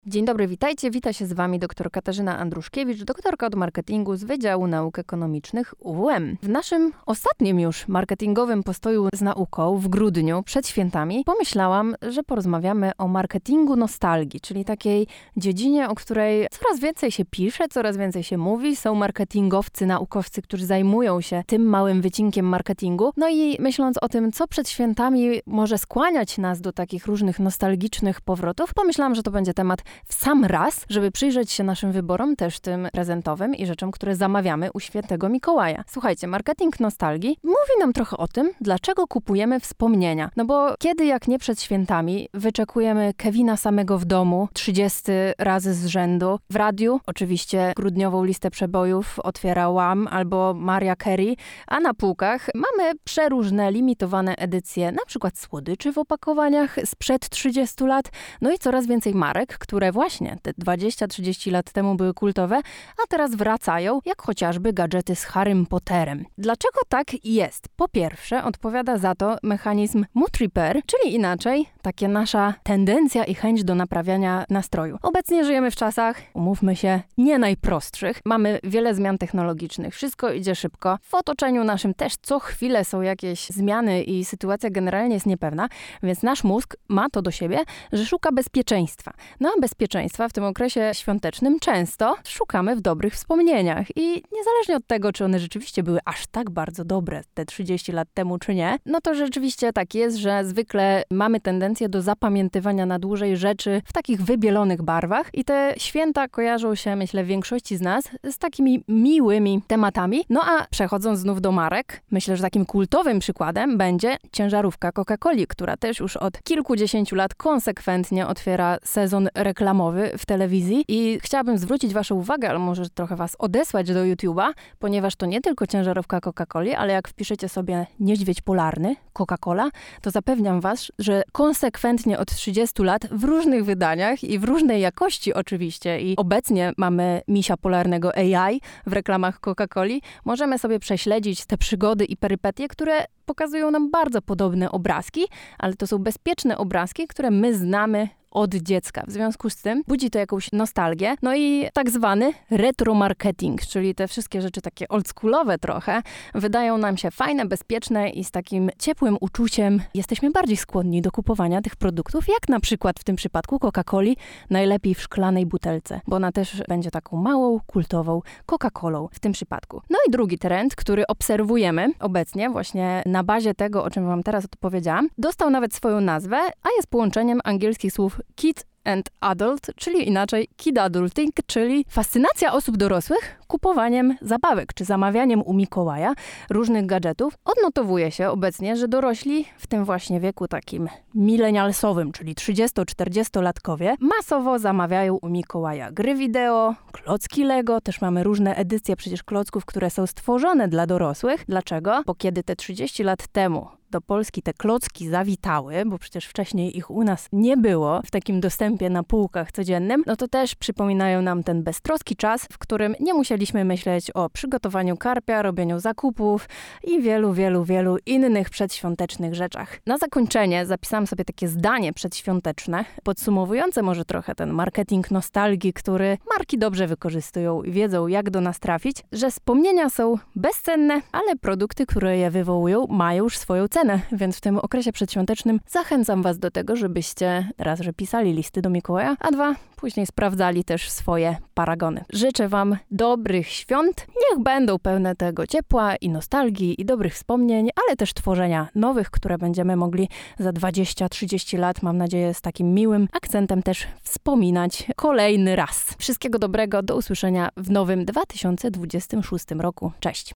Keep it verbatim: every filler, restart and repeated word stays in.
Dzień dobry, witajcie. Wita się z wami dr Katarzyna Andruszkiewicz, doktorka od marketingu z Wydziału Nauk Ekonomicznych U W M. W naszym ostatnim już marketingowym postoju z nauką w grudniu, przed świętami, pomyślałam, że porozmawiamy o marketingu nostalgii, czyli takiej dziedzinie, o której coraz więcej się pisze, coraz więcej się mówi. Są marketingowcy, naukowcy, którzy zajmują się tym małym wycinkiem marketingu. No i myśląc o tym, co przed świętami może skłaniać nas do takich różnych nostalgicznych powrotów, pomyślałam, że to będzie temat w sam raz, żeby przyjrzeć się naszym wyborom, też tym prezentowym i rzeczom, które zamawiamy u świętego Mikołaja. Słuchajcie, marketing nostalgii mówi nam trochę o tym, dlaczego kupujemy wspomnienia. No bo kiedy jak nie przed świętami wyczekujemy Kevina samego w domu trzydzieści razy z rzędu. W radiu oczywiście grudniową listę przebojów otwiera Wham albo Mariah Carey, a na półkach mamy przeróżne limitowane edycje, na przykład słodyczy w opakowaniach sprzed trzydziestu lat, no i coraz więcej marek, które właśnie te dwadzieścia trzydzieści lat temu były kultowe, a teraz wracają, jak chociażby gadżety z Harrym Potterem. Dlaczego tak jest? Po pierwsze, odpowiada za to mechanizm mood repair, czyli inaczej, takie nasza tendencja i chęć do naprawiania nastroju. Obecnie żyjemy w czasach, umówmy się, nie najprostszych. Mamy wiele zmian technologicznych, wszystko idzie szybko. W otoczeniu naszym też co chwilę są jakieś zmiany i sytuacja generalnie jest niepewna, więc nasz mózg ma to do siebie, że szuka bezpieczeństwa. No a bezpieczeństwa w tym okresie świątecznym często szukamy w dobrych wspomnieniach. I niezależnie od tego, czy one rzeczywiście były aż tak bardzo dobre te trzydzieści lat temu, czy nie, no to rzeczywiście tak jest, że zwykle mamy tendencję do zapamiętywania na dłużej rzeczy w takich wybielonych barwach i te święta kojarzą się, myślę, w większości z nas z takimi miłymi tematami. No a przechodząc znów do marek, myślę, że takim kultowym przykładem będzie ciężarówka Coca-Coli, która też już od kilkudziesięciu lat konsekwentnie otwiera sezon reklamowy w telewizji i chciałabym zwrócić waszą uwagę, ale może trochę was odesłać do YouTube'a, ponieważ to nie tylko ciężarówka Coca-Coli, ale jak wpiszecie sobie niedźwiedź polarny, Coca-Cola, to zapewniam was, że konsekwentnie od trzydziestu lat w różnych wydaniach i w różnej jakości oczywiście i obecnie mamy misia polarnego A I w reklamach Coca-Coli, możemy sobie prześledzić te przygody i perypetie, które pokazują nam bardzo podobne obrazki, ale to są bezpieczne obrazki, które my znamy od dziecka. W związku z tym budzi to jakąś nostalgię. No i tak zwany retromarketing, czyli te wszystkie rzeczy takie oldschoolowe trochę, wydają nam się fajne, bezpieczne i z takim ciepłym uczuciem jesteśmy bardziej skłonni do kupowania tych produktów, jak na przykład w tym przypadku Coca-Coli, najlepiej w szklanej butelce, bo ona też będzie taką małą, kultową Coca-Colą w tym przypadku. No i drugi trend, który obserwujemy obecnie właśnie na bazie tego, o czym wam teraz odpowiedziałam, dostał nawet swoją nazwę, a jest połączeniem angielskich słów kid and adult, czyli inaczej kid adulting, czyli fascynacja osób dorosłych kupowaniem zabawek, czy zamawianiem u Mikołaja różnych gadżetów. Odnotowuje się obecnie, że dorośli w tym właśnie wieku takim milenialsowym, czyli trzydziesto-czterdziestolatkowie, masowo zamawiają u Mikołaja gry wideo, klocki Lego, też mamy różne edycje przecież klocków, które są stworzone dla dorosłych. Dlaczego? Bo kiedy te trzydzieści lat temu do Polski te klocki zawitały, bo przecież wcześniej ich u nas nie było w takim dostępie na półkach codziennym, no to też przypominają nam ten beztroski czas, w którym nie musieliśmy myśleć o przygotowaniu karpia, robieniu zakupów i wielu, wielu, wielu innych przedświątecznych rzeczach. Na zakończenie zapisałam sobie takie zdanie przedświąteczne, podsumowujące może trochę ten marketing nostalgii, który marki dobrze wykorzystują i wiedzą, jak do nas trafić, że wspomnienia są bezcenne, ale produkty, które je wywołują, mają już swoją cenę. Więc w tym okresie przedświątecznym zachęcam was do tego, żebyście raz, że pisali listy do Mikołaja, a dwa, później sprawdzali też swoje paragony. Życzę wam dobrych świąt. Niech będą pełne tego ciepła i nostalgii i dobrych wspomnień, ale też tworzenia nowych, które będziemy mogli za dwadzieścia trzydzieści lat, mam nadzieję, z takim miłym akcentem też wspominać kolejny raz. Wszystkiego dobrego, do usłyszenia w nowym dwa tysiące dwudziestym szóstym roku. Cześć!